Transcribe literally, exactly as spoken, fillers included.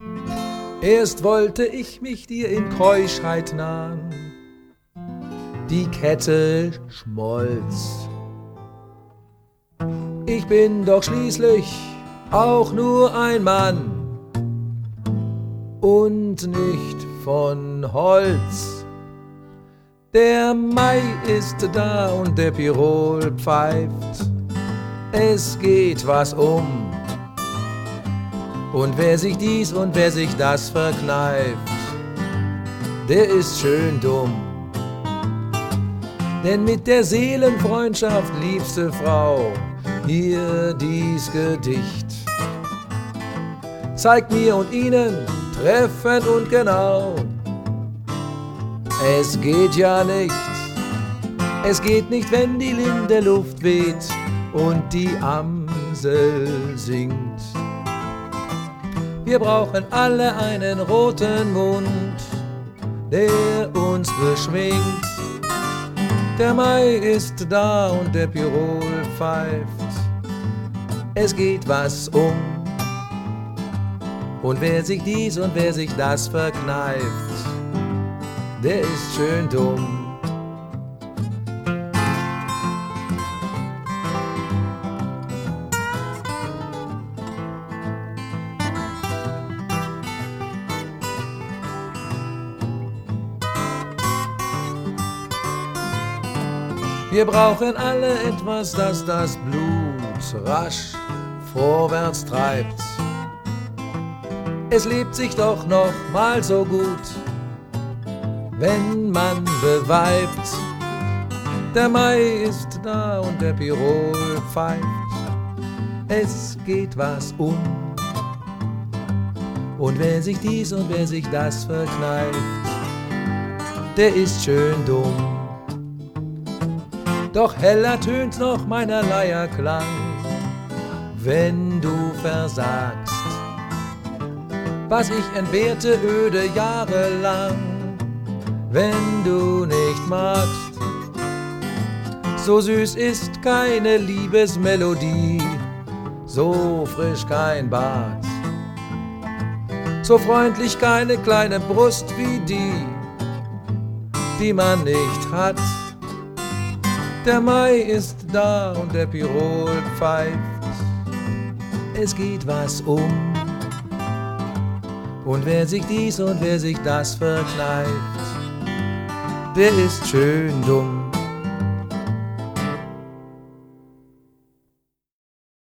Erst wollte ich mich dir in Keuschheit nahen, die Kette schmolz. Ich bin doch schließlich auch nur ein Mann und nicht von Holz. Der Mai ist da und der Pirol pfeift, es geht was um. Und wer sich dies und wer sich das verkneift, der ist schön dumm. Denn mit der Seelenfreundschaft, liebste Frau, hier dies Gedicht zeigt mir und Ihnen treffend und genau: Es geht ja nicht, es geht nicht, wenn die Linde Luft weht und die Amsel singt. Wir brauchen alle einen roten Mund, der uns beschwingt. Der Mai ist da und der Pirol pfeift, es geht was um. Und wer sich dies und wer sich das verkneift, der ist schön dumm. Wir brauchen alle etwas, das das Blut rasch vorwärts treibt. Es lebt sich doch noch mal so gut, wenn man beweibt. Der Mai ist da und der Pirol pfeift, es geht was um. Und wer sich dies und wer sich das verkneift, der ist schön dumm. Doch heller tönt noch meiner Leier Klang, wenn du versagst, was ich entbehrte öde jahrelang. Wenn du nicht magst, so süß ist keine Liebesmelodie, so frisch kein Bad, so freundlich keine kleine Brust wie die, die man nicht hat. Der Mai ist da und der Pirol pfeift, es geht was um. Und wer sich dies und wer sich das verkneift, der ist schön dumm.